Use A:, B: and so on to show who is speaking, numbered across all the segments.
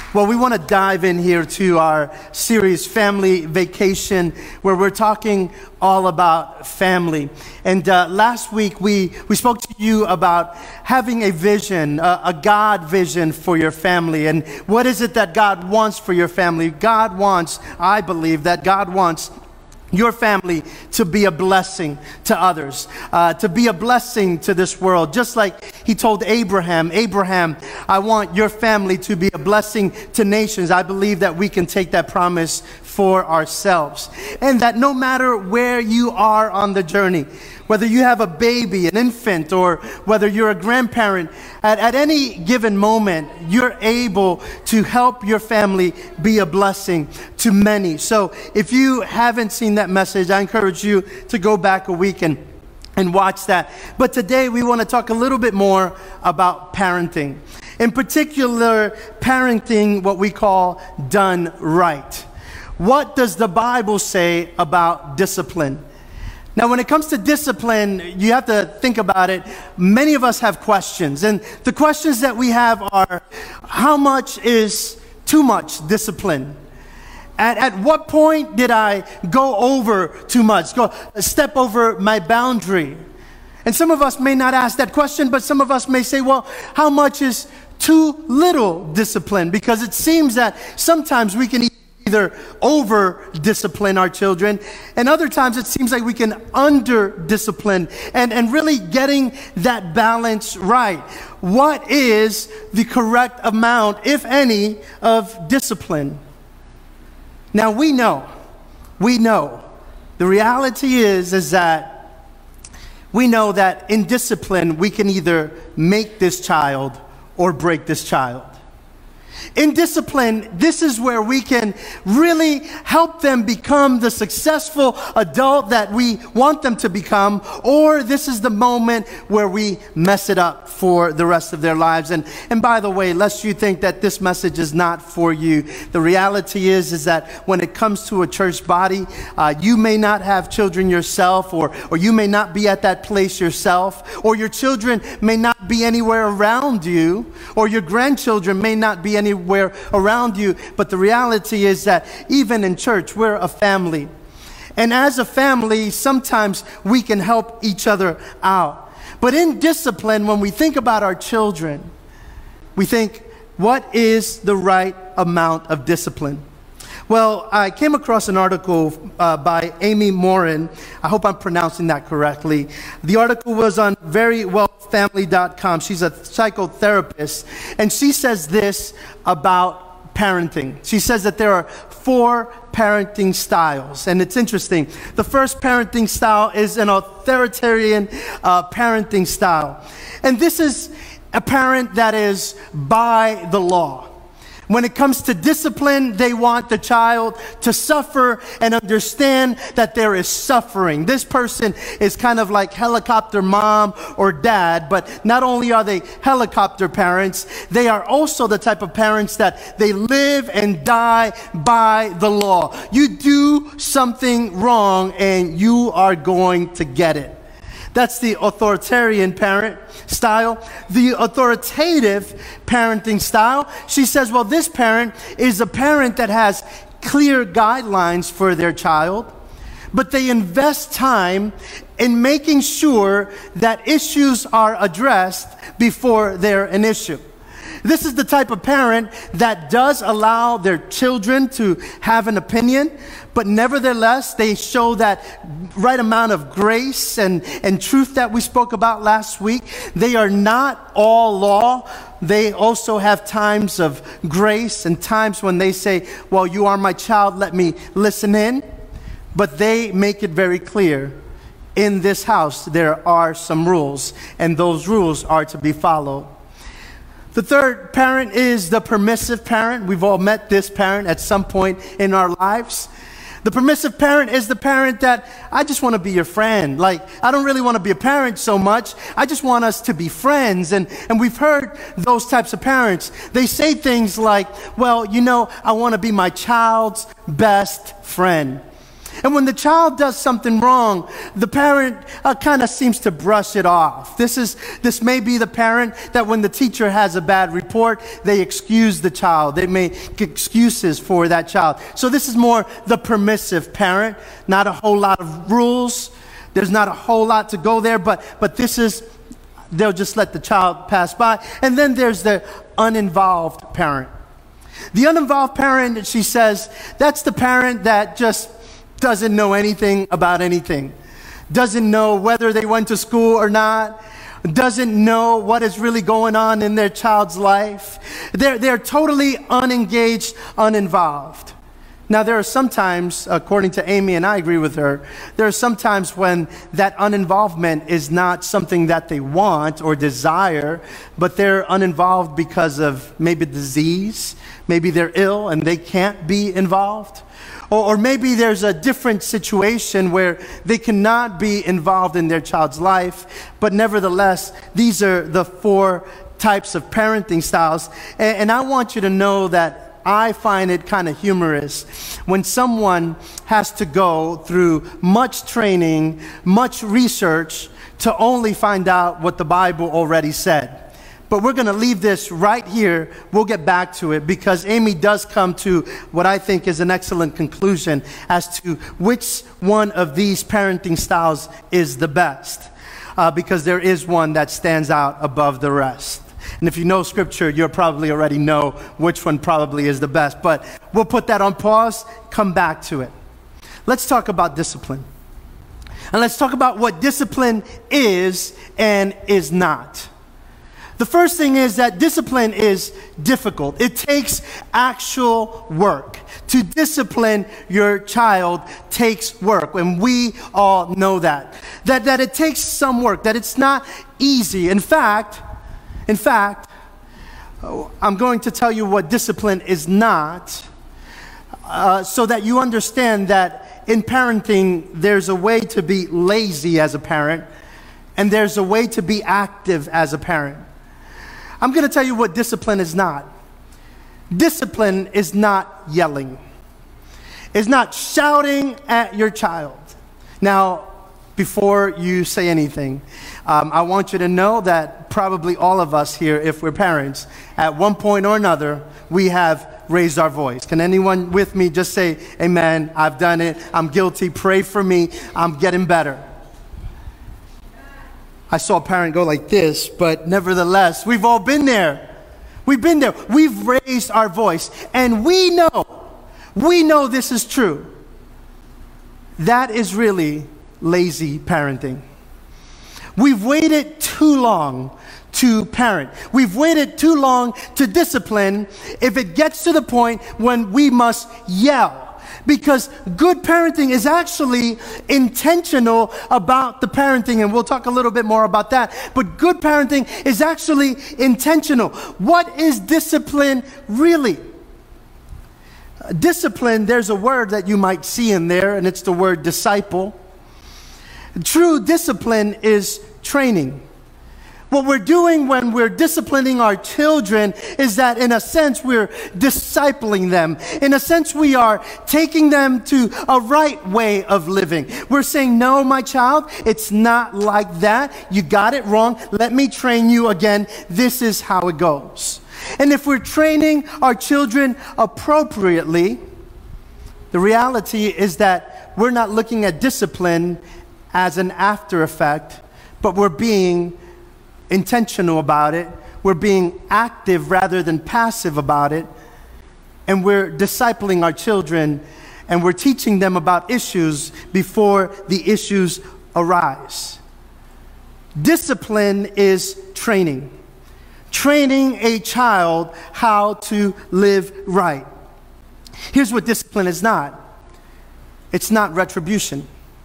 A: Well, we want to dive in here to our series, Family Vacation, where we're talking all about family. And last week, we spoke to you about having a vision, a God vision for your family. And what is it that God wants for your family? I believe that God wants your family to be a blessing to others, to be a blessing to this world. Just like he told Abraham, I want your family to be a blessing to nations. I believe that we can take that promise for ourselves. And that no matter where you are on the journey, whether you have a baby, an infant, or whether you're a grandparent, at any given moment, you're able to help your family be a blessing to many. So if you haven't seen that message, I encourage you to go back a week and watch that. But today we want to talk a little bit more about parenting. In particular, parenting what we call done right. What does the Bible say about discipline? Now, when it comes to discipline, you have to think about it. Many of us have questions. And the questions that we have are, how much is too much discipline? At what point did I go over too much, step over my boundary? And some of us may not ask that question, but some of us may say, well, how much is too little discipline? Because it seems that sometimes we can either over-discipline our children, and other times it seems like we can under-discipline, and really getting that balance right. What is the correct amount, if any, of discipline? Now we know. The reality is that we know that in discipline we can either make this child or break this child. In discipline, this is where we can really help them become the successful adult that we want them to become, or this is the moment where we mess it up for the rest of their lives. And by the way, lest you think that this message is not for you, the reality is that when it comes to a church body, you may not have children yourself, or you may not be at that place yourself, or your children may not be anywhere around you, or your grandchildren may not be anywhere around you, but the reality is that even in church, we're a family. And as a family, sometimes we can help each other out. But in discipline, when we think about our children, we think, what is the right amount of discipline? Well, I came across an article by Amy Morin. I hope I'm pronouncing that correctly. The article was on verywellfamily.com. She's a psychotherapist, and she says this about parenting. She says that there are 4 parenting styles, and it's interesting. The first parenting style is an authoritarian parenting style, and this is a parent that is by the law. When it comes to discipline, they want the child to suffer and understand that there is suffering. This person is kind of like helicopter mom or dad, but not only are they helicopter parents, they are also the type of parents that they live and die by the law. You do something wrong and you are going to get it. That's the authoritarian parent style. The authoritative parenting style, she says, well, this parent is a parent that has clear guidelines for their child, but they invest time in making sure that issues are addressed before they're an issue. This is the type of parent that does allow their children to have an opinion, but nevertheless, they show that right amount of grace and truth that we spoke about last week. They are not all law. They also have times of grace and times when they say, well, you are my child, let me listen in. But they make it very clear, in this house, there are some rules, and those rules are to be followed. The third parent is the permissive parent. We've all met this parent at some point in our lives. The permissive parent is the parent that, I just want to be your friend. Like, I don't really want to be a parent so much. I just want us to be friends. And we've heard those types of parents. They say things like, well, I want to be my child's best friend. And when the child does something wrong, the parent kind of seems to brush it off. This may be the parent that when the teacher has a bad report, they excuse the child. They make excuses for that child. So this is more the permissive parent, not a whole lot of rules. There's not a whole lot to go there, but they'll just let the child pass by. And then there's the uninvolved parent. The uninvolved parent, she says, that's the parent that just doesn't know anything about anything. Doesn't know whether they went to school or not. Doesn't know what is really going on in their child's life. They're totally unengaged, uninvolved. Now, there are sometimes, according to Amy, and I agree with her, there are some times when that uninvolvement is not something that they want or desire, but they're uninvolved because of maybe disease, maybe they're ill and they can't be involved. Or maybe there's a different situation where they cannot be involved in their child's life, but nevertheless, these are the 4 types of parenting styles. And I want you to know that I find it kind of humorous when someone has to go through much training, much research to only find out what the Bible already said. But we're going to leave this right here. We'll get back to it because Amy does come to what I think is an excellent conclusion as to which one of these parenting styles is the best. Because there is one that stands out above the rest. And if you know Scripture, you'll probably already know which one probably is the best. But we'll put that on pause, come back to it. Let's talk about discipline. And let's talk about what discipline is and is not. The first thing is that discipline is difficult. It takes actual work. To discipline your child takes work, and we all know that. That it takes some work, that it's not easy. In fact, I'm going to tell you what discipline is not, so that you understand that in parenting, there's a way to be lazy as a parent, and there's a way to be active as a parent. I'm going to tell you what discipline is not. Discipline is not yelling. It's not shouting at your child. Now, before you say anything, I want you to know that probably all of us here, if we're parents, at one point or another, we have raised our voice. Can anyone with me just say, amen, I've done it, I'm guilty, pray for me, I'm getting better. I saw a parent go like this, but nevertheless, we've all been there. We've been there. We've raised our voice, and we know this is true. That is really lazy parenting. We've waited too long to parent. We've waited too long to discipline if it gets to the point when we must yell. Because good parenting is actually intentional about the parenting, and we'll talk a little bit more about that. But good parenting is actually intentional. What is discipline really? Discipline, there's a word that you might see in there, and it's the word disciple. True discipline is training. What we're doing when we're disciplining our children is that, in a sense, we're discipling them. In a sense, we are taking them to a right way of living. We're saying, no, my child, it's not like that. You got it wrong. Let me train you again. This is how it goes. And if we're training our children appropriately, the reality is that we're not looking at discipline as an after effect, but we're being intentional about it. We're being active rather than passive about it. And we're discipling our children, and we're teaching them about issues before the issues arise. Discipline is training. Training a child how to live right. Here's what discipline is not. It's not retribution.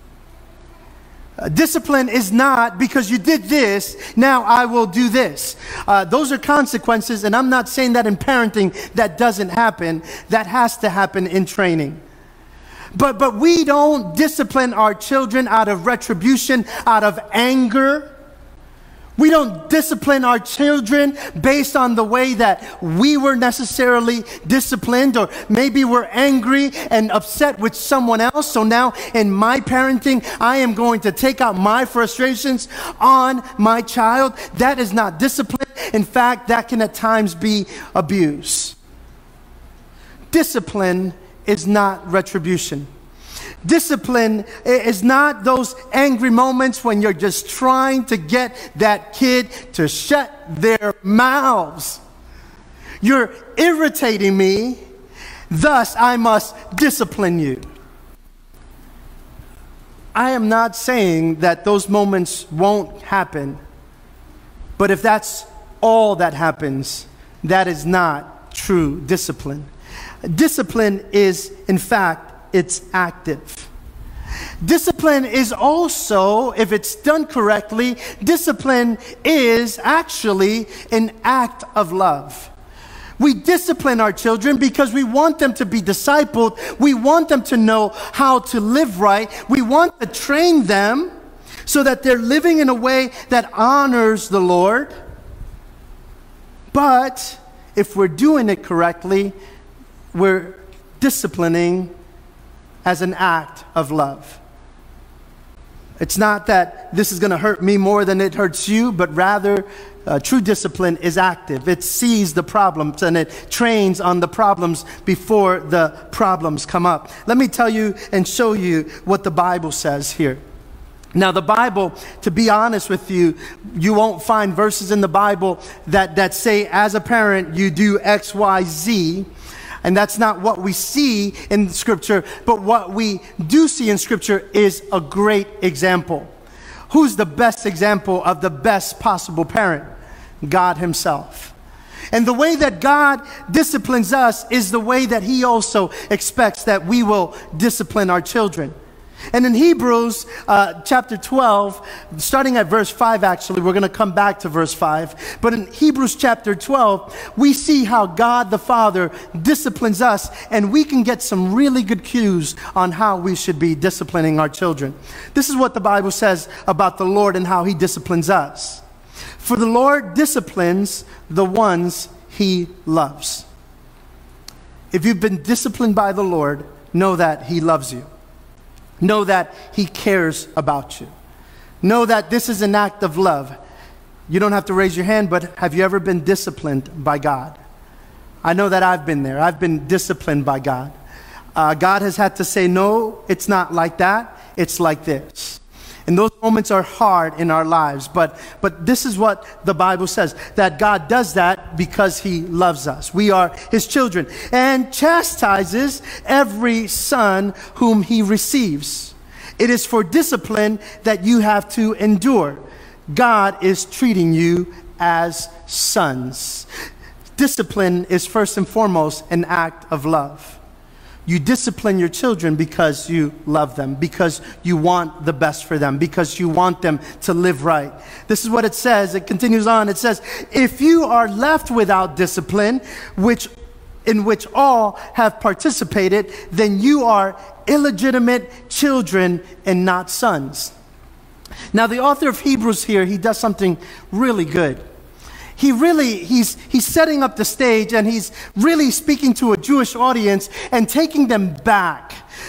A: Discipline is not because you did this, now I will do this. Those are consequences, and I'm not saying that in parenting that doesn't happen. That has to happen in training. But we don't discipline our children out of retribution, out of anger. We don't discipline our children based on the way that we were necessarily disciplined, or maybe we're angry and upset with someone else. So now in my parenting, I am going to take out my frustrations on my child. That is not discipline. In fact, that can at times be abuse. Discipline is not retribution. Discipline is not those angry moments when you're just trying to get that kid to shut their mouths. You're irritating me, thus I must discipline you. I am not saying that those moments won't happen, but if that's all that happens, that is not true discipline. Discipline is, in fact, it's active. Discipline is also, if it's done correctly, discipline is actually an act of love. We discipline our children because we want them to be discipled. We want them to know how to live right. We want to train them so that they're living in a way that honors the Lord. But if we're doing it correctly, we're disciplining as an act of love. It's not that this is going to hurt me more than it hurts you, but rather true discipline is active. It sees the problems and it trains on the problems before the problems come up. Let me tell you and show you what the Bible says here. Now, the Bible, to be honest with you, you won't find verses in the Bible that say, as a parent, you do X, Y, Z. And that's not what we see in Scripture, but what we do see in Scripture is a great example. Who's the best example of the best possible parent? God Himself. And the way that God disciplines us is the way that He also expects that we will discipline our children. And in Hebrews chapter 12, starting at verse 5 actually, we're going to come back to verse 5. But in Hebrews chapter 12, we see how God the Father disciplines us, and we can get some really good cues on how we should be disciplining our children. This is what the Bible says about the Lord and how He disciplines us. For the Lord disciplines the ones He loves. If you've been disciplined by the Lord, know that He loves you. Know that He cares about you. Know that this is an act of love. You don't have to raise your hand, but have you ever been disciplined by God? I know that I've been there. I've been disciplined by God. God has had to say, no, it's not like that. It's like this. And those moments are hard in our lives, but this is what the Bible says, that God does that because He loves us. We are His children, and chastises every son whom He receives. It is for discipline that you have to endure. God is treating you as sons. Discipline is first and foremost an act of love. You discipline your children because you love them, because you want the best for them, because you want them to live right. This is what it says. It continues on. It says, if you are left without discipline, in which all have participated, then you are illegitimate children and not sons. Now, the author of Hebrews here, he does something really good. He's setting up the stage, and he's really speaking to a Jewish audience and taking them back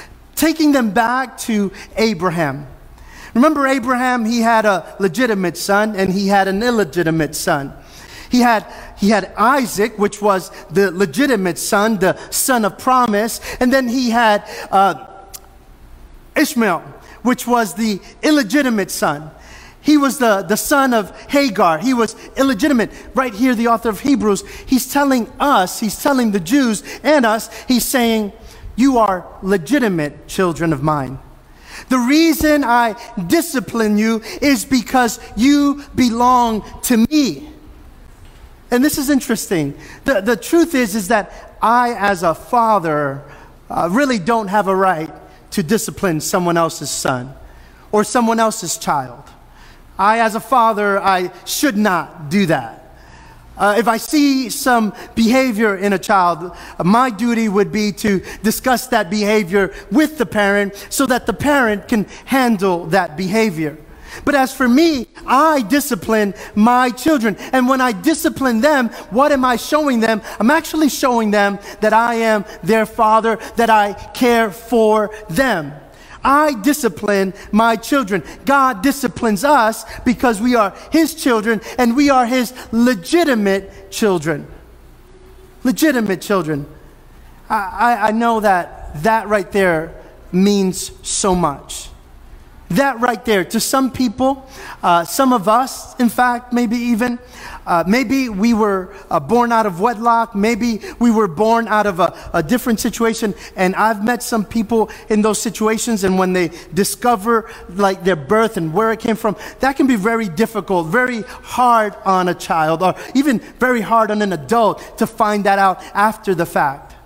A: to Abraham. Remember Abraham, he had a legitimate son and he had an illegitimate son. He had Isaac, which was the legitimate son, the son of promise, and then he had Ishmael, which was the illegitimate son. He was the son of Hagar. He was illegitimate. Right here, the author of Hebrews, he's telling the Jews and us, he's saying, you are legitimate children of mine. The reason I discipline you is because you belong to me. And this is interesting. The truth is that I, as a father, really don't have a right to discipline someone else's son or someone else's child. I, as a father, I should not do that. If I see some behavior in a child, my duty would be to discuss that behavior with the parent so that the parent can handle that behavior. But as for me, I discipline my children. And when I discipline them, what am I showing them? I'm actually showing them that I am their father, that I care for them. I discipline my children. God disciplines us because we are his children and we are his legitimate children. Legitimate children. I know that right there means so much. That right there, to some people, some of us, in fact, maybe even, maybe we were born out of wedlock, maybe we were born out of a different situation, and I've met some people in those situations, and when they discover like their birth and where it came from, that can be very difficult, very hard on a child, or even very hard on an adult to find that out after the fact.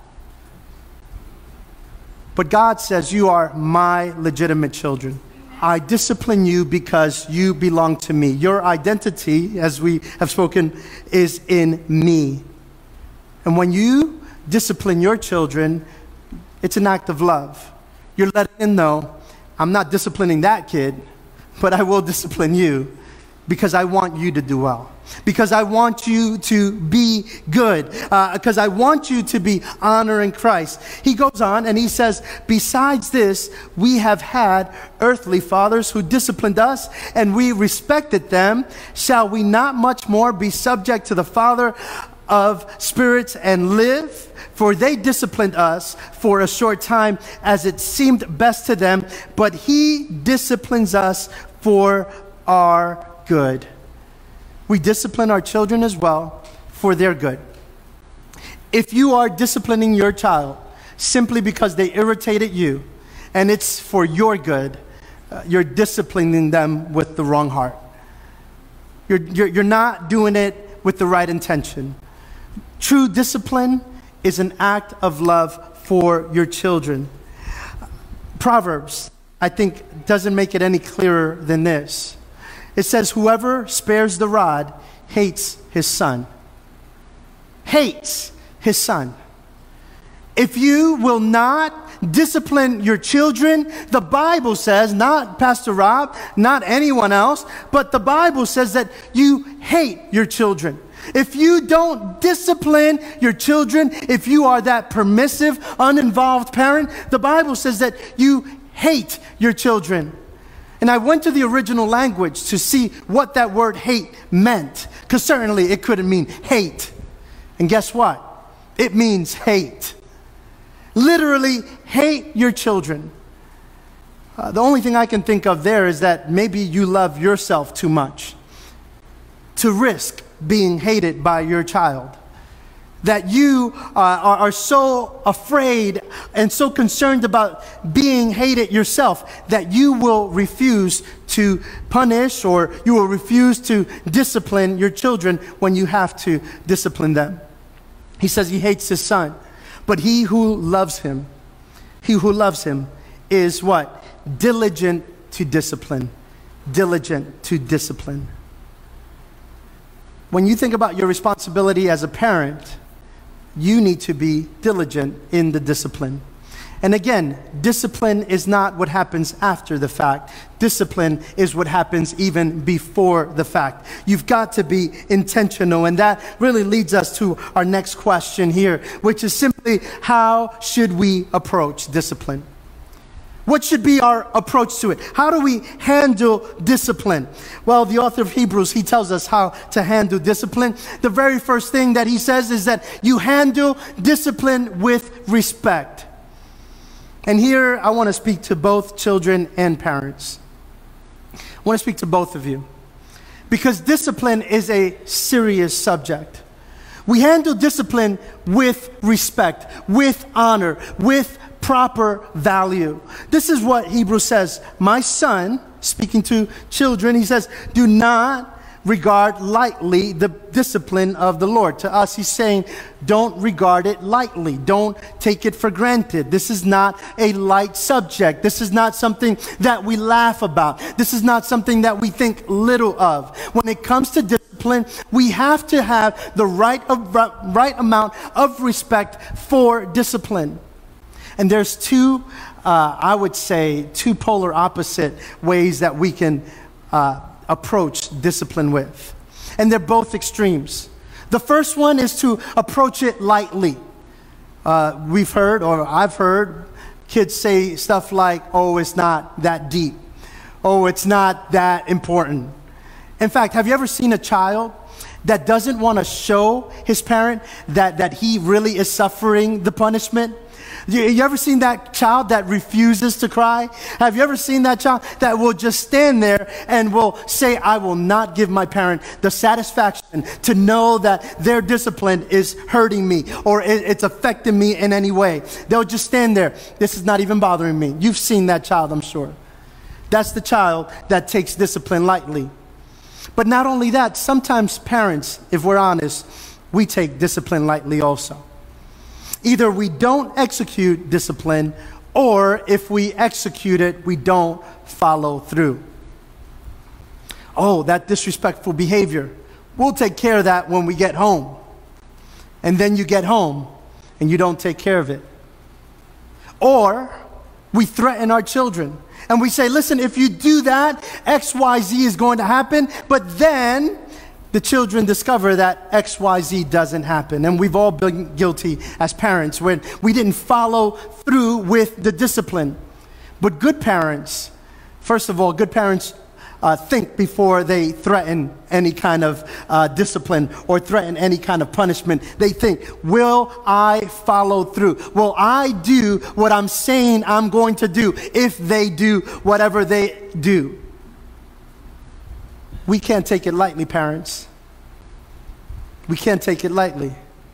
A: But God says, you are my legitimate children. I discipline you because you belong to me. Your identity, as we have spoken, is in me. And when you discipline your children, it's an act of love. You're letting them know, I'm not disciplining that kid, but I will discipline you because I want you to do well. Because I want you to be good. Because I want you to be honoring Christ. He goes on and he says, besides this, we have had earthly fathers who disciplined us and we respected them. Shall we not much more be subject to the Father of spirits and live? For they disciplined us for a short time as it seemed best to them, but he disciplines us for our good. We discipline our children as well for their good. If you are disciplining your child simply because they irritated you and it's for your good, you're disciplining them with the wrong heart. You're not doing it with the right intention. True discipline is an act of love for your children. Proverbs, I think, doesn't make it any clearer than this. It says, whoever spares the rod hates his son. Hates his son. If you will not discipline your children, the Bible says, not Pastor Rob, not anyone else, but the Bible says that you hate your children. If you don't discipline your children, if you are that permissive, uninvolved parent, the Bible says that you hate your children. And I went to the original language to see what that word hate meant, because certainly it couldn't mean hate. And guess what? It means hate. Literally hate your children. The only thing I can think of there is that maybe you love yourself too much to risk being hated by your child. That you are so afraid and so concerned about being hated yourself that you will refuse to punish or you will refuse to discipline your children when you have to discipline them. He says he hates his son, but he who loves him is what? Diligent to discipline. Diligent to discipline. When you think about your responsibility as a parent, you need to be diligent in the discipline. And again, discipline is not what happens after the fact. Discipline is what happens even before the fact. You've got to be intentional. And that really leads us to our next question here, which is simply, how should we approach discipline? What should be our approach to it? How do we handle discipline? Well, the author of Hebrews, he tells us how to handle discipline. The very first thing that he says is that you handle discipline with respect. And here I want to speak to both children and parents. I want to speak to both of you, because discipline is a serious subject. We handle discipline with respect, with honor, with proper value. This is what Hebrews says. My son, speaking to children, he says, do not regard lightly the discipline of the Lord. To us, he's saying, don't regard it lightly. Don't take it for granted. This is not a light subject. This is not something that we laugh about. This is not something that we think little of. When it comes to discipline, we have to have the right amount of respect for discipline. And there's two, I would say, two polar opposite ways that we can approach discipline with. And they're both extremes. The first one is to approach it lightly. We've heard, or I've heard, kids say stuff like, oh, it's not that deep. Oh, it's not that important. In fact, have you ever seen a child that doesn't want to show his parent that he really is suffering the punishment? You ever seen that child that refuses to cry? Have you ever seen that child that will just stand there and will say, I will not give my parent the satisfaction to know that their discipline is hurting me or it's affecting me in any way? They'll just stand there. This is not even bothering me. You've seen that child, I'm sure. That's the child that takes discipline lightly. But not only that, sometimes parents, if we're honest, we take discipline lightly also. Either we don't execute discipline, or if we execute it, we don't follow through. Oh, that disrespectful behavior. We'll take care of that when we get home. And then you get home and you don't take care of it. Or we threaten our children and we say, listen, if you do that, X, Y, Z is going to happen. But then the children discover that X, Y, Z doesn't happen. And we've all been guilty as parents when we didn't follow through with the discipline. But good parents, first of all, good parents think before they threaten any kind of discipline or threaten any kind of punishment. They think, will I follow through? Will I do what I'm saying I'm going to do if they do whatever they do? We can't take it lightly, parents. We can't take it lightly.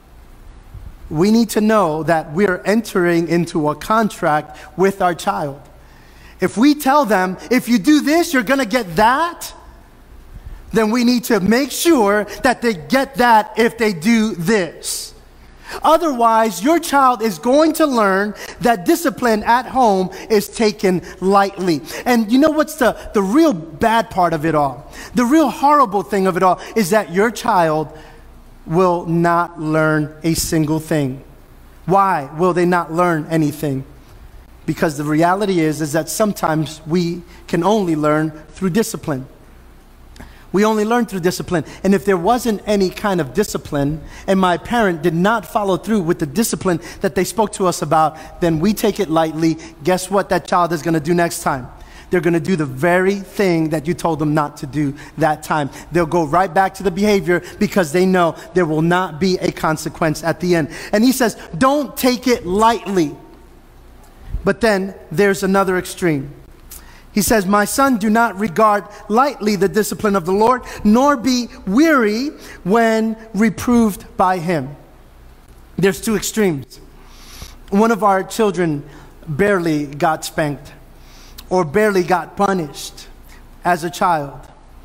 A: We need to know that we're entering into a contract with our child. If we tell them, if you do this, you're going to get that, then we need to make sure that they get that if they do this. Otherwise, your child is going to learn that discipline at home is taken lightly. And you know what's the real bad part of it all? The real horrible thing of it all is that your child will not learn a single thing. Why will they not learn anything? Because the reality is that sometimes we can only learn through discipline. We only learn through discipline. And if there wasn't any kind of discipline and my parent did not follow through with the discipline that they spoke to us about, then we take it lightly. Guess what that child is going to do next time? They're going to do the very thing that you told them not to do that time. They'll go right back to the behavior because they know there will not be a consequence at the end. And he says, don't take it lightly. But then there's another extreme. He says, my son, do not regard lightly the discipline of the Lord, nor be weary when reproved by him. There's two extremes. One of our children barely got spanked or barely got punished as a child.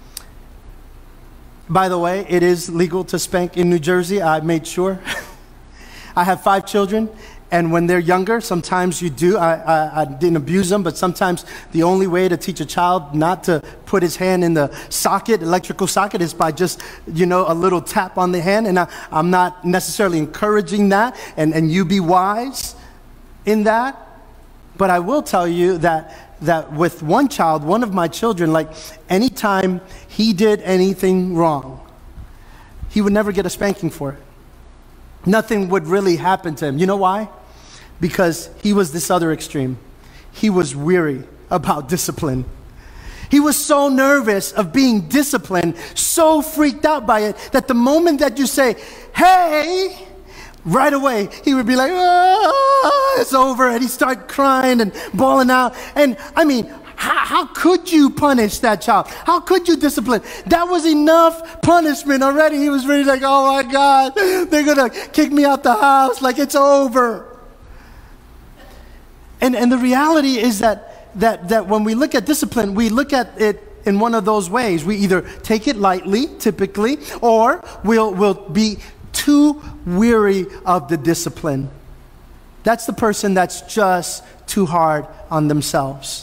A: By the way, it is legal to spank in New Jersey. I made sure. I have 5 children. And when they're younger, sometimes you do. I didn't abuse them, but sometimes the only way to teach a child not to put his hand in the socket, electrical socket, is by just, a little tap on the hand. And I'm not necessarily encouraging that, and you be wise in that. But I will tell you that with one child, one of my children, like anytime he did anything wrong, he would never get a spanking for it. Nothing would really happen to him. You know why? Because he was this other extreme. He was weary about discipline. He was so nervous of being disciplined, so freaked out by it, that the moment that you say, hey, right away, he would be like, it's over. And he'd start crying and bawling out. And I mean, how could you punish that child? How could you discipline? That was enough punishment already. He was really like, oh my God, they're going to kick me out the house. Like it's over. And the reality is that when we look at discipline, we look at it in one of those ways. We either take it lightly, typically, or we'll be too weary of the discipline. That's the person that's just too hard on themselves.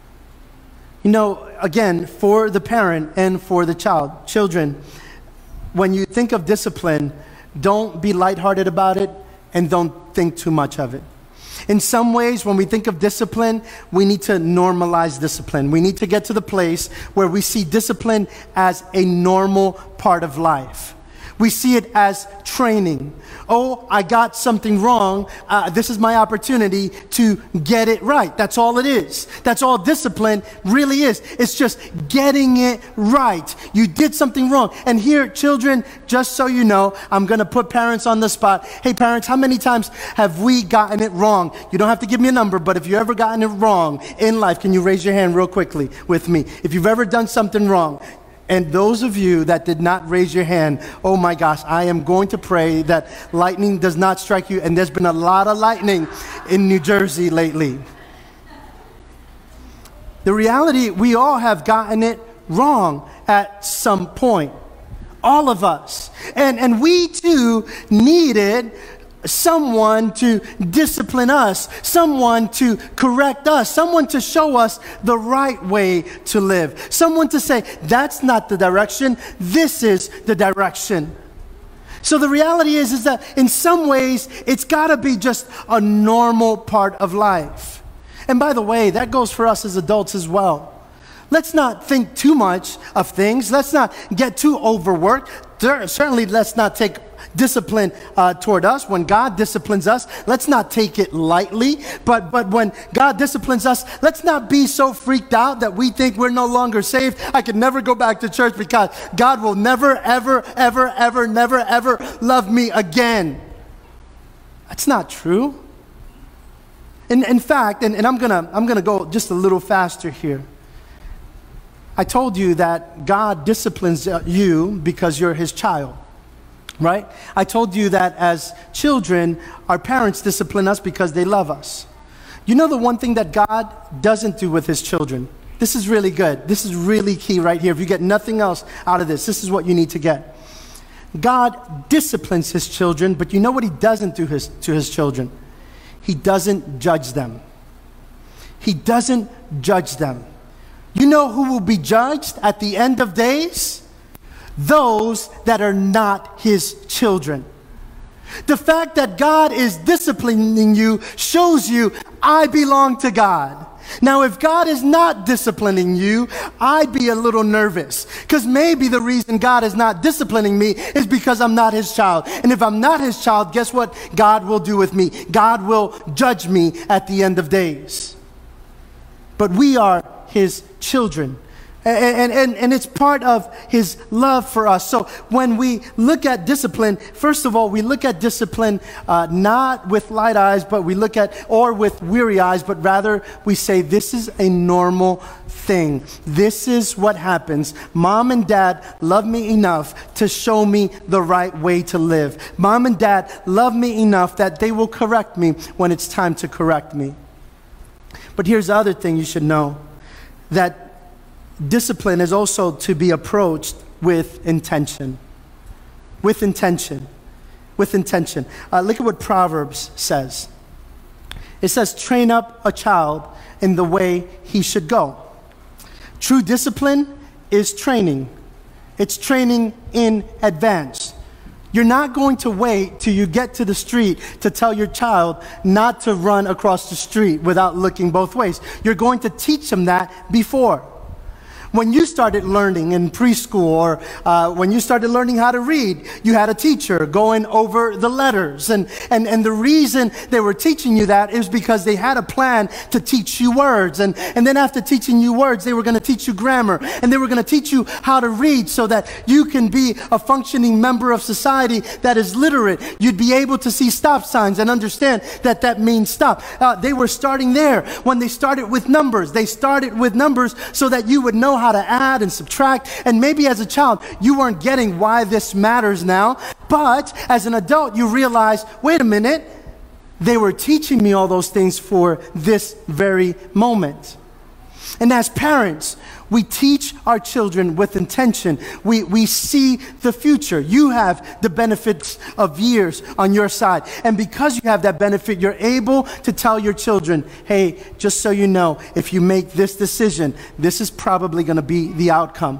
A: Again, for the parent and for the children, when you think of discipline, don't be lighthearted about it and don't think too much of it. In some ways, when we think of discipline, we need to normalize discipline. We need to get to the place where we see discipline as a normal part of life. We see it as training. Oh, I got something wrong. This is my opportunity to get it right. That's all it is. That's all discipline really is. It's just getting it right. You did something wrong. And here, children, just so you know, I'm going to put parents on the spot. Hey, parents, how many times have we gotten it wrong? You don't have to give me a number, but if you've ever gotten it wrong in life, can you raise your hand real quickly with me? If you've ever done something wrong. And those of you that did not raise your hand, oh my gosh, I am going to pray that lightning does not strike you. And there's been a lot of lightning in New Jersey lately. The reality, we all have gotten it wrong at some point. All of us. And we too needed someone to discipline us, someone to correct us, someone to show us the right way to live, someone to say, that's not the direction, this is the direction. So the reality is that in some ways, it's got to be just a normal part of life. And by the way, that goes for us as adults as well. Let's not think too much of things. Let's not get too overworked. Certainly, let's not take discipline toward us. When God disciplines us, let's not take it lightly. But when God disciplines us, let's not be so freaked out that we think we're no longer saved. I can never go back to church because God will never, ever, ever, ever, never, ever love me again. That's not true. In fact, and I'm gonna go just a little faster here. I told you that God disciplines you because you're his child, right? I told you that as children, our parents discipline us because they love us. You know the one thing that God doesn't do with his children? This is really good. This is really key right here. If you get nothing else out of this is what you need to get. God disciplines his children, but you know what he doesn't do to his children? He doesn't judge them. He doesn't judge them. You know who will be judged at the end of days? Those that are not his children. The fact that God is disciplining you shows you, I belong to God. Now, if God is not disciplining you, I'd be a little nervous. Because maybe the reason God is not disciplining me is because I'm not his child. And if I'm not his child, guess what God will do with me? God will judge me at the end of days. But we are his children. And it's part of his love for us. So when we look at discipline, first of all, we look at discipline not with light eyes, but we look at, or with weary eyes, but rather we say, this is a normal thing. This is what happens. Mom and dad love me enough to show me the right way to live. Mom and dad love me enough that they will correct me when it's time to correct me. But here's the other thing you should know, that discipline is also to be approached with intention. With intention. With intention. Look at what Proverbs says. It says, train up a child in the way he should go. True discipline is training. It's training in advance. You're not going to wait till you get to the street to tell your child not to run across the street without looking both ways. You're going to teach them that before. When you started learning in preschool, or when you started learning how to read, you had a teacher going over the letters. And the reason they were teaching you that is because they had a plan to teach you words. And then after teaching you words, they were going to teach you grammar. And they were going to teach you how to read so that you can be a functioning member of society that is literate. You'd be able to see stop signs and understand that that means stop. They were starting there. When they started with numbers, they started with numbers so that you would know how to add and subtract. And maybe as a child, you weren't getting why this matters now. But as an adult, you realize, wait a minute, they were teaching me all those things for this very moment. And as parents, we teach our children with intention. We see the future. You have the benefits of years on your side. And because you have that benefit, you're able to tell your children, hey, just so you know, if you make this decision, this is probably going to be the outcome.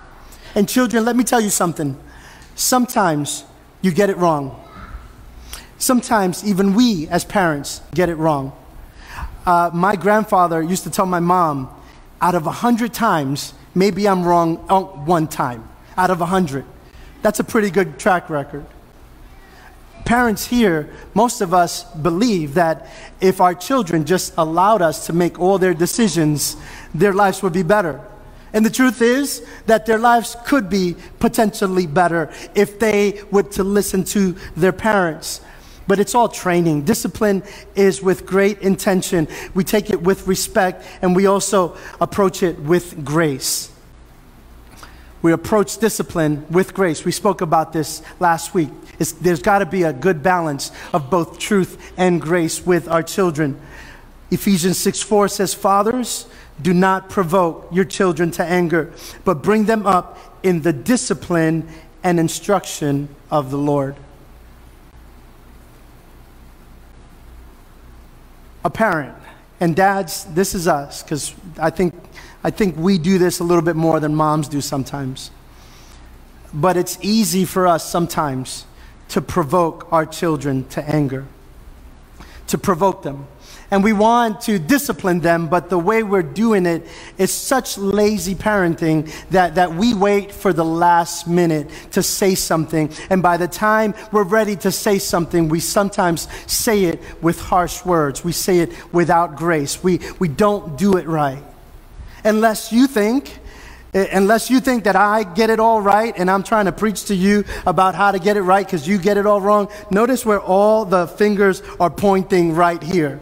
A: And children, let me tell you something. Sometimes you get it wrong. Sometimes even we as parents get it wrong. My grandfather used to tell my mom, out of 100 times, maybe I'm wrong one time, out of 100. That's a pretty good track record. Parents here, most of us believe that if our children just allowed us to make all their decisions, their lives would be better. And the truth is that their lives could be potentially better if they would to listen to their parents. But it's all training. Discipline is with great intention. We take it with respect, and we also approach it with grace. We approach discipline with grace. We spoke about this last week. There's got to be a good balance of both truth and grace with our children. Ephesians 6:4 says, "Fathers, do not provoke your children to anger, but bring them up in the discipline and instruction of the Lord." A parent, and dads, this is us, because I think we do this a little bit more than moms do sometimes. But it's easy for us sometimes to provoke our children to anger, to provoke them. And we want to discipline them, but the way we're doing it is such lazy parenting that we wait for the last minute to say something. And by the time we're ready to say something, we sometimes say it with harsh words. We say it without grace. We don't do it right. Unless you think that I get it all right and I'm trying to preach to you about how to get it right because you get it all wrong. Notice where all the fingers are pointing right here.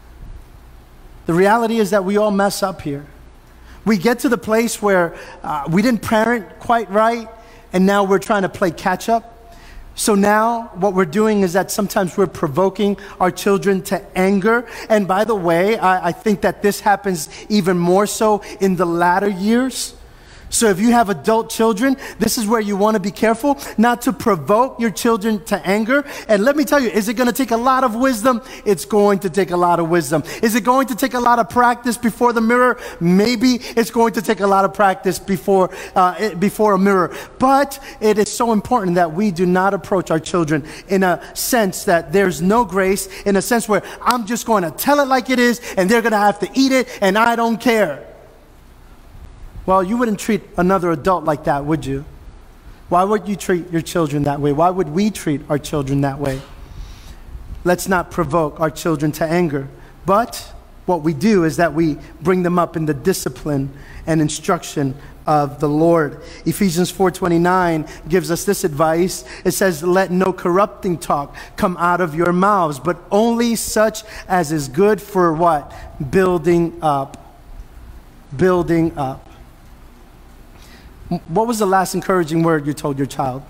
A: The reality is that we all mess up here. We get to the place where we didn't parent quite right, and now we're trying to play catch up. So now what we're doing is that sometimes we're provoking our children to anger. And by the way, I think that this happens even more so in the latter years. So if you have adult children, this is where you want to be careful not to provoke your children to anger. And let me tell you, is it going to take a lot of wisdom? It's going to take a lot of wisdom. Is it going to take a lot of practice before the mirror? Maybe it's going to take a lot of practice before a mirror. But it is so important that we do not approach our children in a sense that there's no grace, in a sense where I'm just going to tell it like it is and they're going to have to eat it and I don't care. Well, you wouldn't treat another adult like that, would you? Why would you treat your children that way? Why would we treat our children that way? Let's not provoke our children to anger. But what we do is that we bring them up in the discipline and instruction of the Lord. Ephesians 4:29 gives us this advice. It says, "Let no corrupting talk come out of your mouths, but only such as is good for" what? Building up. Building up. What was the last encouraging word you told your child?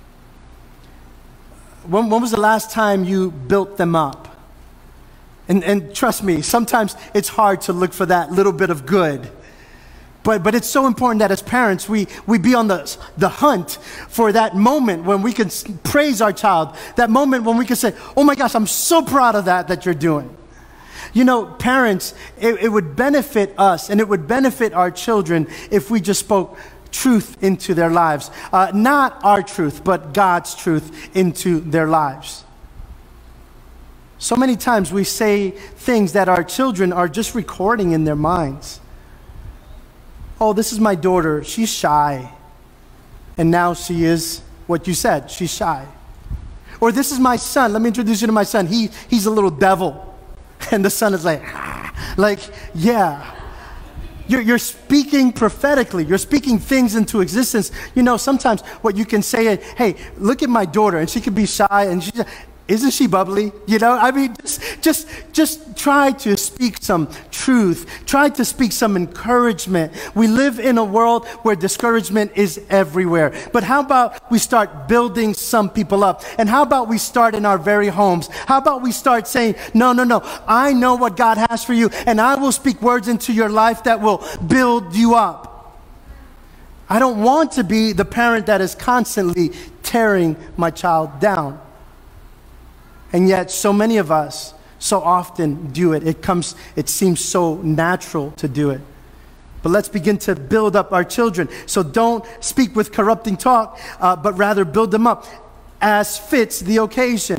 A: When was the last time you built them up? And trust me, sometimes it's hard to look for that little bit of good. But it's so important that as parents, we be on the hunt for that moment when we can praise our child, that moment when we can say, "Oh my gosh, I'm so proud of that you're doing." You know, parents, it would benefit us and it would benefit our children if we just spoke truth into their lives. Not our truth, but God's truth into their lives. So many times we say things that our children are just recording in their minds. "Oh, this is my daughter. She's shy." And now she is what you said. She's shy. Or, "This is my son. Let me introduce you to my son. He's a little devil." And the son is like, yeah. You're speaking prophetically. You're speaking things into existence. You know, sometimes what you can say is, "Hey, look at my daughter, and she could be shy, and isn't she bubbly?" You know, I mean, just try to speak some truth. Try to speak some encouragement. We live in a world where discouragement is everywhere. But how about we start building some people up? And how about we start in our very homes? How about we start saying, no, I know what God has for you, and I will speak words into your life that will build you up. I don't want to be the parent that is constantly tearing my child down. And yet, so many of us so often do it. It seems so natural to do it. But let's begin to build up our children. So don't speak with corrupting talk, but rather build them up as fits the occasion.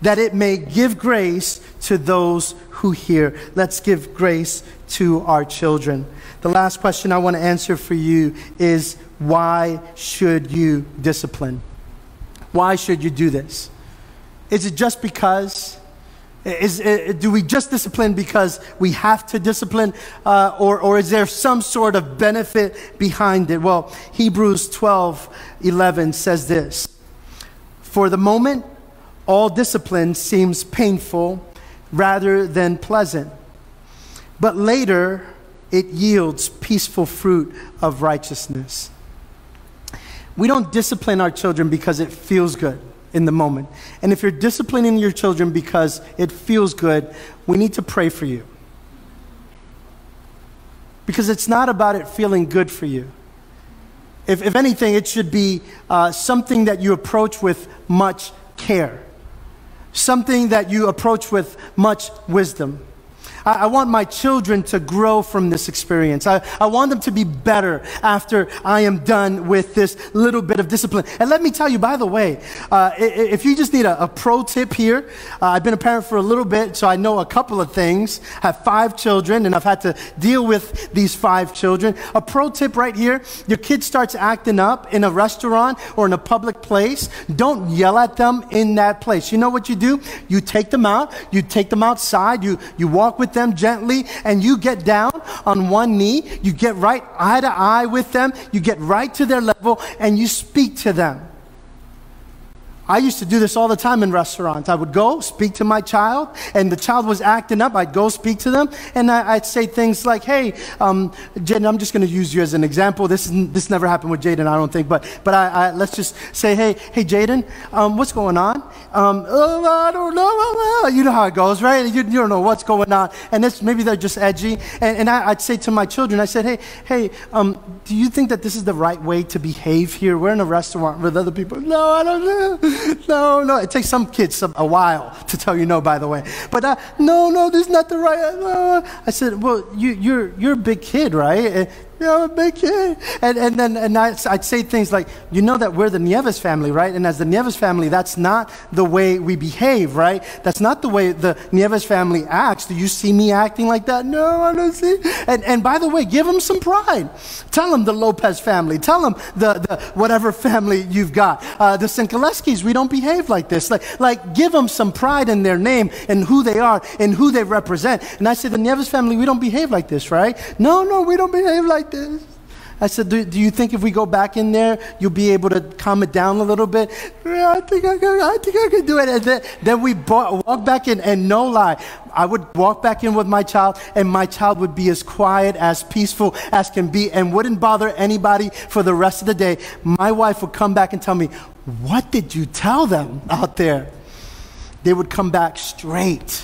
A: that it may give grace to those who hear. Let's give grace to our children. The last question I want to answer for you is, why should you discipline? Why should you do this? Is it just because? Do we just discipline because we have to discipline? Or is there some sort of benefit behind it? Well, Hebrews 12:11 says this: "For the moment, all discipline seems painful rather than pleasant, but later it yields peaceful fruit of righteousness." We don't discipline our children because it feels good in the moment. And if you're disciplining your children because it feels good, we need to pray for you. Because it's not about it feeling good for you. If anything, it should be something that you approach with much care. Something that you approach with much wisdom. I want my children to grow from this experience. I want them to be better after I am done with this little bit of discipline. And let me tell you, by the way, if you just need a pro tip here, I've been a parent for a little bit, so I know a couple of things. I have 5 children, and I've had to deal with these 5 children. A pro tip right here: your kid starts acting up in a restaurant or in a public place, don't yell at them in that place. You know what you do? You take them out, you take them outside, you walk with them gently, and you get down on one knee, you get right eye to eye with them, you get right to their level, and you speak to them. I used to do this all the time in restaurants. I would go speak to my child, and the child was acting up. I'd go speak to them, and I'd say things like, "Hey, Jaden," I'm just going to use you as an example. This never happened with Jaden, I don't think, but let's just say, "Hey, Jaden, what's going on?" "Oh, I don't know." You know how it goes, right? You don't know what's going on, and maybe they're just edgy. And I'd say to my children, I said, "Hey, do you think that this is the right way to behave here? We're in a restaurant with other people." "No, I don't know." No. It takes some kids a while to tell you no, by the way. But no, this is not the right. I said, "Well, you're a big kid, right?" "Yeah, I'm a big kid." And then I'd say things like, "You know that we're the Nieves family, right? And as the Nieves family, that's not the way we behave, right? That's not the way the Nieves family acts. Do you see me acting like that?" "No, I don't see." And by the way, give them some pride. Tell them the Lopez family. Tell them the whatever family you've got. The Sinkaleskis, we don't behave like this. Like give them some pride in their name and who they are and who they represent. And I said, the Nieves family, we don't behave like this, right? No, we don't behave like this. I said, do you think if we go back in there, you'll be able to calm it down a little bit?" "Yeah, I think I can do it." And then we walk back in, and no lie, I would walk back in with my child, and my child would be as quiet, as peaceful as can be, and wouldn't bother anybody for the rest of the day. My wife would come back and tell me, "What did you tell them out there?" They would come back straight.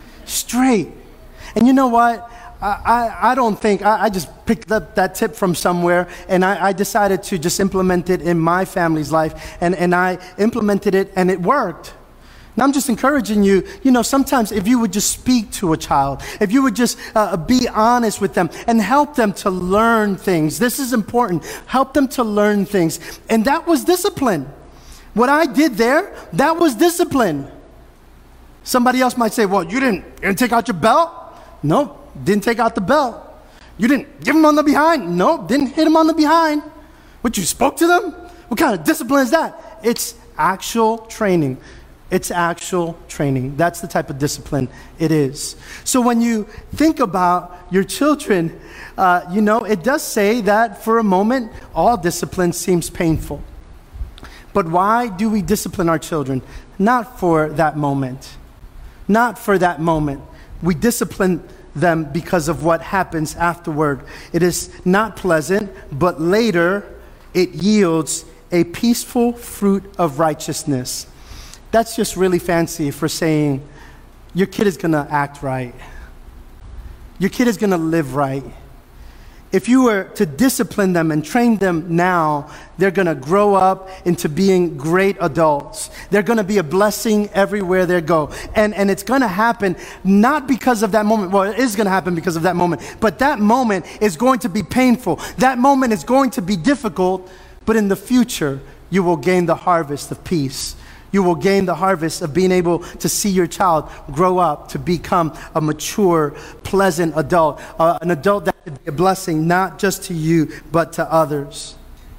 A: And you know what? I don't think, I just picked up that tip from somewhere, and I decided to just implement it in my family's life, and I implemented it, and it worked. And I'm just encouraging you, sometimes if you would just speak to a child, if you would just be honest with them and help them to learn things. This is important. Help them to learn things. And that was discipline. What I did there, that was discipline. Somebody else might say, "Well, you didn't take out your belt?" "Nope. Didn't take out the belt." "You didn't give him on the behind?" "Nope, didn't hit him on the behind." "What, you spoke to them? What kind of discipline is that?" It's actual training. It's actual training. That's the type of discipline it is. So when you think about your children, it does say that for a moment, all discipline seems painful. But why do we discipline our children? Not for that moment. Not for that moment. We discipline them because of what happens afterward. It is not pleasant, but later it yields a peaceful fruit of righteousness. That's just really fancy for saying your kid is going to act right. Your kid is going to live right. If you were to discipline them and train them now, they're going to grow up into being great adults. They're going to be a blessing everywhere they go. And it's going to happen not because of that moment. Well, it is going to happen because of that moment. But that moment is going to be painful. That moment is going to be difficult. But in the future, you will gain the harvest of peace. You will gain the harvest of being able to see your child grow up to become a mature, pleasant adult, an adult that can be a blessing not just to you, but to others.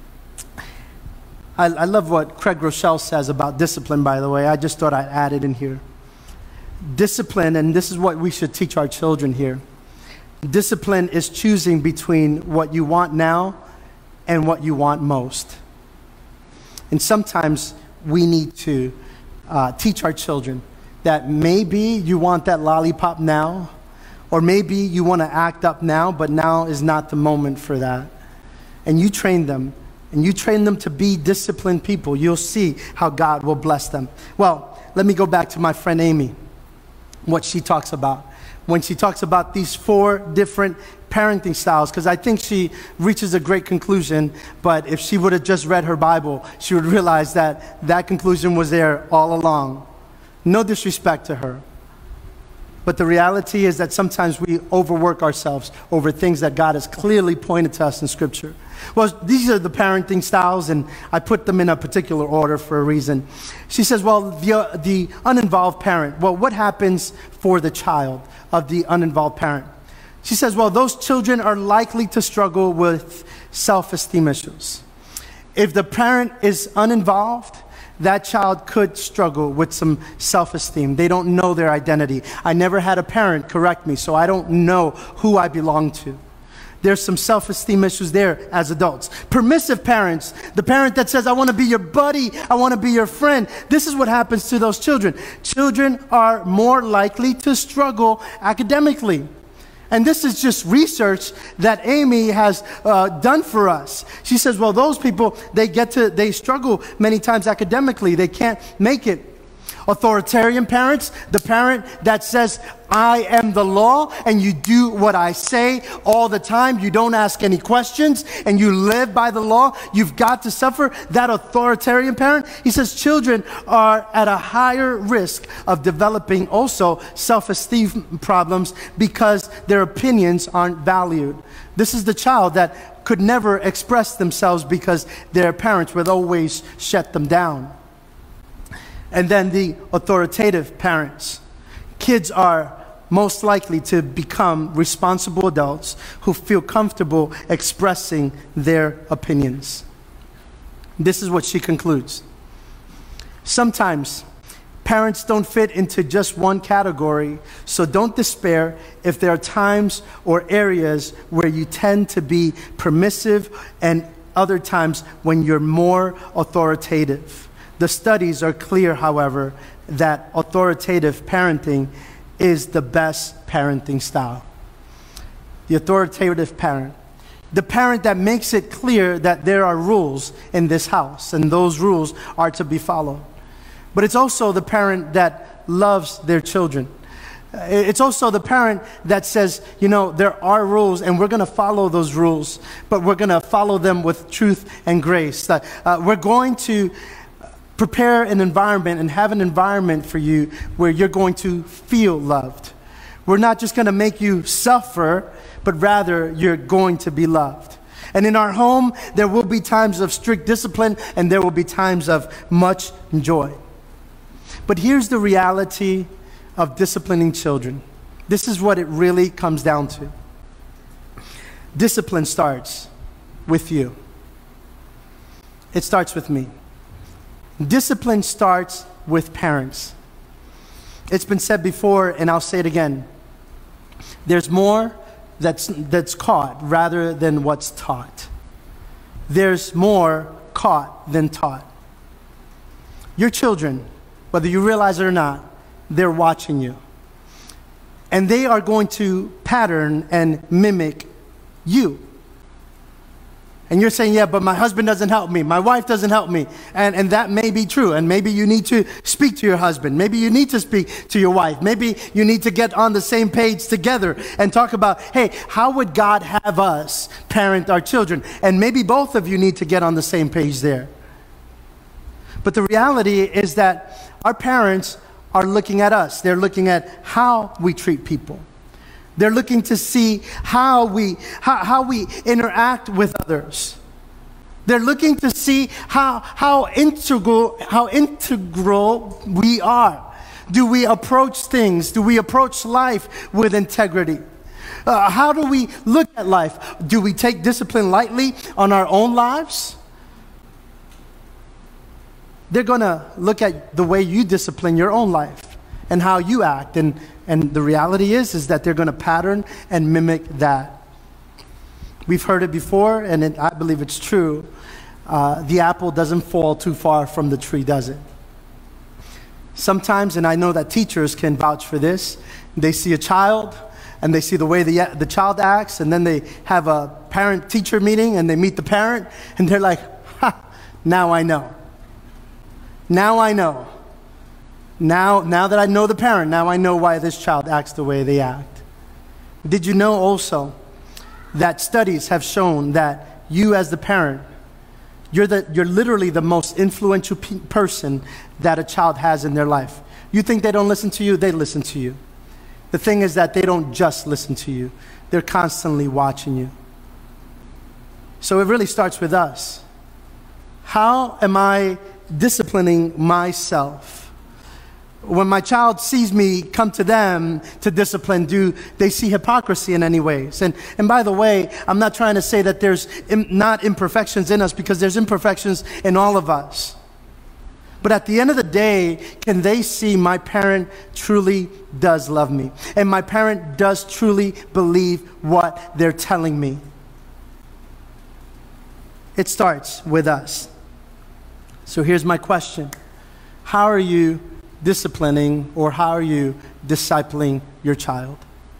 A: I love what Craig Rochelle says about discipline, by the way. I just thought I'd add it in here. Discipline, and this is what we should teach our children here. Discipline is choosing between what you want now and what you want most. And sometimes we need to teach our children that maybe you want that lollipop now, or maybe you want to act up now, but now is not the moment for that. And you train them, and you train them to be disciplined people. You'll see how God will bless them. Well, let me go back to my friend Amy, what she talks about. When she talks about these 4 different parenting styles, because I think she reaches a great conclusion, but if she would have just read her Bible, she would realize that that conclusion was there all along. No disrespect to her. But the reality is that sometimes we overwork ourselves over things that God has clearly pointed to us in Scripture. Well, these are the parenting styles, and I put them in a particular order for a reason. She says, well, the uninvolved parent. Well, what happens for the child of the uninvolved parent? She says, well, those children are likely to struggle with self-esteem issues. If the parent is uninvolved, that child could struggle with some self-esteem. They don't know their identity. I never had a parent correct me, so I don't know who I belong to. There's some self-esteem issues there as adults. Permissive parents, the parent that says, I want to be your buddy, I want to be your friend. This is what happens to those children. Children are more likely to struggle academically. And this is just research that Amy has done for us. She says, well, those people, they struggle many times academically. They can't make it. Authoritarian parents, the parent that says, I am the law, and you do what I say all the time. You don't ask any questions, and you live by the law. You've got to suffer. That authoritarian parent, he says children are at a higher risk of developing also self-esteem problems because their opinions aren't valued. This is the child that could never express themselves because their parents would always shut them down. And then the authoritative parents. Kids are most likely to become responsible adults who feel comfortable expressing their opinions. This is what she concludes. Sometimes parents don't fit into just one category, so don't despair if there are times or areas where you tend to be permissive and other times when you're more authoritative. The studies are clear, however, that authoritative parenting is the best parenting style. The authoritative parent. The parent that makes it clear that there are rules in this house, and those rules are to be followed. But it's also the parent that loves their children. It's also the parent that says, there are rules and we're going to follow those rules, but we're going to follow them with truth and grace. We're going to prepare an environment and have an environment for you where you're going to feel loved. We're not just going to make you suffer, but rather you're going to be loved. And in our home, there will be times of strict discipline and there will be times of much joy. But here's the reality of disciplining children. This is what it really comes down to. Discipline starts with you. It starts with me. Discipline starts with parents. It's been said before, and I'll say it again. There's more that's caught rather than what's taught. There's more caught than taught. Your children, whether you realize it or not, they're watching you. And they are going to pattern and mimic you. And you're saying, yeah, but my husband doesn't help me. My wife doesn't help me. And that may be true. And maybe you need to speak to your husband. Maybe you need to speak to your wife. Maybe you need to get on the same page together and talk about, hey, how would God have us parent our children? And maybe both of you need to get on the same page there. But the reality is that our parents are looking at us. They're looking at how we treat people. They're looking to see how we interact with others. They're looking to see how integral we are. Do we approach things? Do we approach life with integrity? How do we look at life? Do we take discipline lightly on our own lives? They're going to look at the way you discipline your own life and how you act. And the reality is that they're going to pattern and mimic that. We've heard it before, and I believe it's true. The apple doesn't fall too far from the tree, does it? Sometimes, and I know that teachers can vouch for this, they see a child and they see the way the child acts, and then they have a parent-teacher meeting and they meet the parent and they're like, ha, now I know. Now I know. Now that I know the parent, now I know why this child acts the way they act. Did you know also that studies have shown that you as the parent, you're literally the most influential person that a child has in their life. You think they don't listen to you? They listen to you. The thing is that they don't just listen to you. They're constantly watching you. So it really starts with us. How am I disciplining myself? When my child sees me come to them to discipline, do they see hypocrisy in any ways? And by the way, I'm not trying to say that there's not imperfections in us, because there's imperfections in all of us. But at the end of the day, can they see my parent truly does love me? And my parent does truly believe what they're telling me? It starts with us. So here's my question. How are you disciplining, or how are you discipling your child?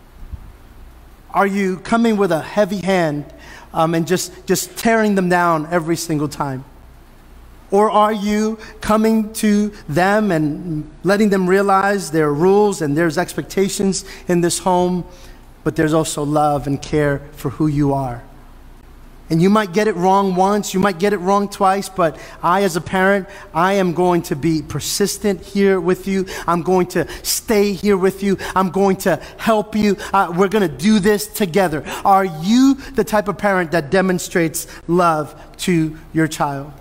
A: Are you coming with a heavy hand and just tearing them down every single time? Or are you coming to them and letting them realize there are rules and there's expectations in this home, but there's also love and care for who you are? And you might get it wrong once, you might get it wrong twice, but I, as a parent, I am going to be persistent here with you. I'm going to stay here with you. I'm going to help you. We're going to do this together. Are you the type of parent that demonstrates love to your child?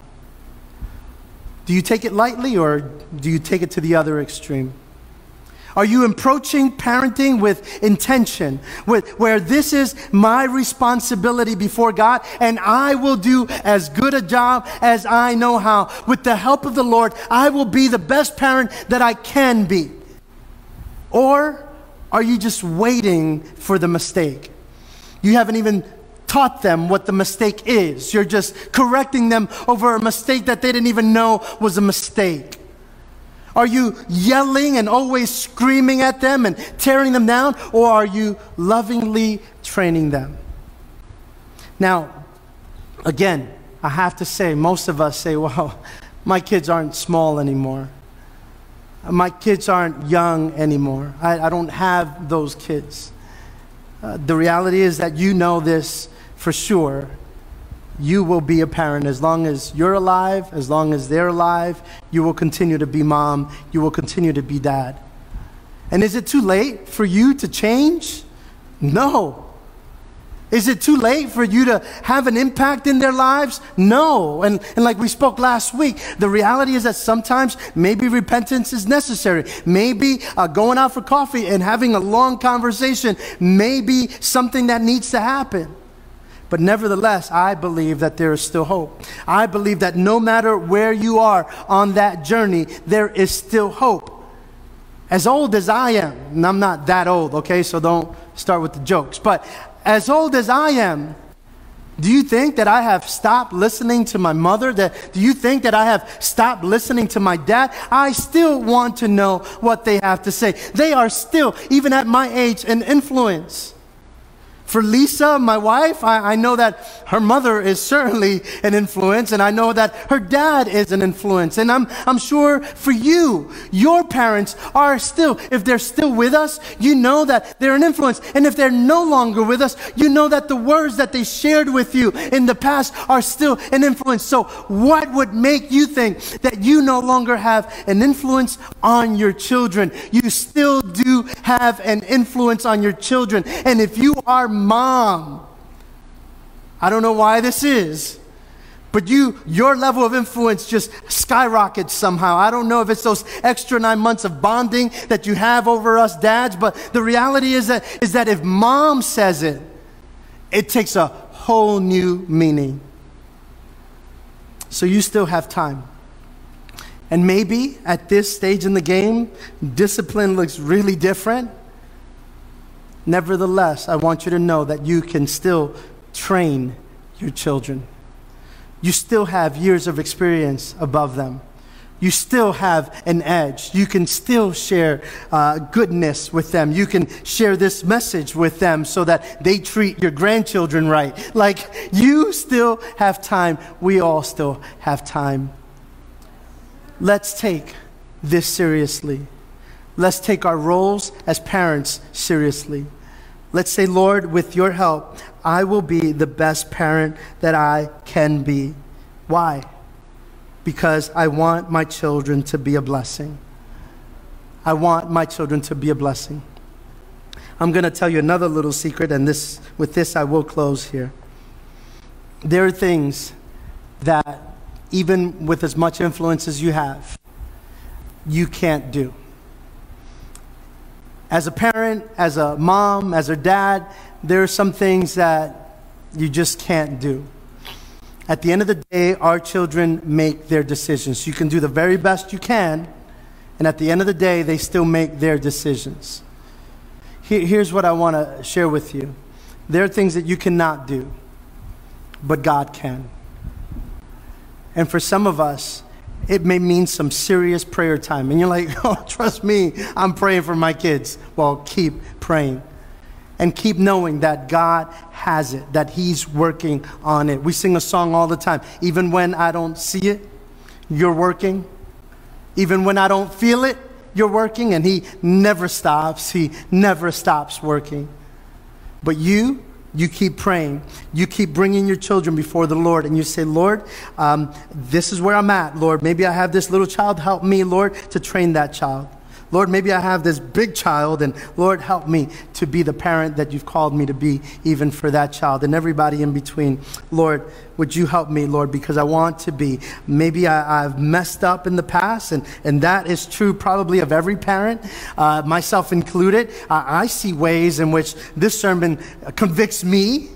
A: Do you take it lightly, or do you take it to the other extreme? Are you approaching parenting with intention, where this is my responsibility before God, and I will do as good a job as I know how? With the help of the Lord, I will be the best parent that I can be. Or are you just waiting for the mistake? You haven't even taught them what the mistake is. You're just correcting them over a mistake that they didn't even know was a mistake. Are you yelling and always screaming at them and tearing them down? Or are you lovingly training them? Now, again, I have to say, most of us say, well, my kids aren't small anymore. My kids aren't young anymore. I don't have those kids. The reality is that you know this for sure. You will be a parent as long as you're alive, as long as they're alive. You will continue to be mom. You will continue to be dad. And is it too late for you to change? No. Is it too late for you to have an impact in their lives? No. And like we spoke last week, the reality is that sometimes maybe repentance is necessary. Maybe going out for coffee and having a long conversation may be something that needs to happen. But nevertheless, I believe that there is still hope. I believe that no matter where you are on that journey, there is still hope. As old as I am, and I'm not that old, okay, so don't start with the jokes, but as old as I am, do you think that I have stopped listening to my mother? Do you think that I have stopped listening to my dad? I still want to know what they have to say. They are still, even at my age, an influence. For Lisa, my wife, I know that her mother is certainly an influence, and I know that her dad is an influence. And I'm sure for you, your parents are still, if they're still with us, you know that they're an influence. And if they're no longer with us, you know that the words that they shared with you in the past are still an influence. So what would make you think that you no longer have an influence on your children? You still do have an influence on your children. And if you are mom, I don't know why this is, But your level of influence just skyrockets somehow. I don't know if it's those extra 9 months of bonding that you have over us dads, but the reality is that if mom says it, it takes a whole new meaning. So you still have time. And maybe at this stage in the game, discipline looks really different. Nevertheless, I want you to know that you can still train your children. You still have years of experience above them. You still have an edge. You can still share goodness with them. You can share this message with them so that they treat your grandchildren right. Like, you still have time. We all still have time. Let's take this seriously. Let's take our roles as parents seriously. Let's say, Lord, with your help, I will be the best parent that I can be. Why? Because I want my children to be a blessing. I want my children to be a blessing. I'm going to tell you another little secret, and with this I will close here. There are things that, even with as much influence as you have, you can't do. As a parent, as a mom, as a dad, there are some things that you just can't do. At the end of the day, our children make their decisions. You can do the very best you can, and at the end of the day, they still make their decisions. Here's what I want to share with you. There are things that you cannot do, but God can. And for some of us, it may mean some serious prayer time. And you're like, oh, trust me, I'm praying for my kids. Well, keep praying. And keep knowing that God has it, that He's working on it. We sing a song all the time. Even when I don't see it, you're working. Even when I don't feel it, you're working. And He never stops. He never stops working. But you keep praying. You keep bringing your children before the Lord. And you say, Lord, this is where I'm at, Lord. Maybe I have this little child. Help me, Lord, to train that child. Lord, maybe I have this big child, and Lord, help me to be the parent that you've called me to be, even for that child and everybody in between. Lord, would you help me, Lord, because I want to be. Maybe I've messed up in the past, and that is true probably of every parent, myself included. I see ways in which this sermon convicts me,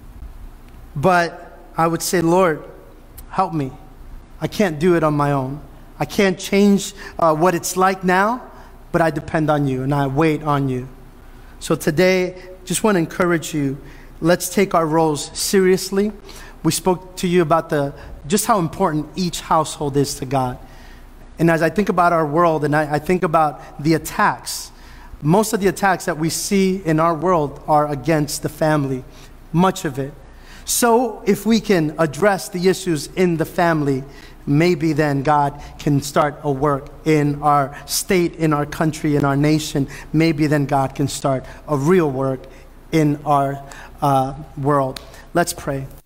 A: but I would say, Lord, help me. I can't do it on my own. I can't change what it's like now, but I depend on you and I wait on you. So today, just want to encourage you, let's take our roles seriously. We spoke to you about just how important each household is to God. And as I think about our world and I think about the attacks, most of the attacks that we see in our world are against the family, much of it. So if we can address the issues in the family, maybe then God can start a work in our state, in our country, in our nation. Maybe then God can start a real work in our world. Let's pray.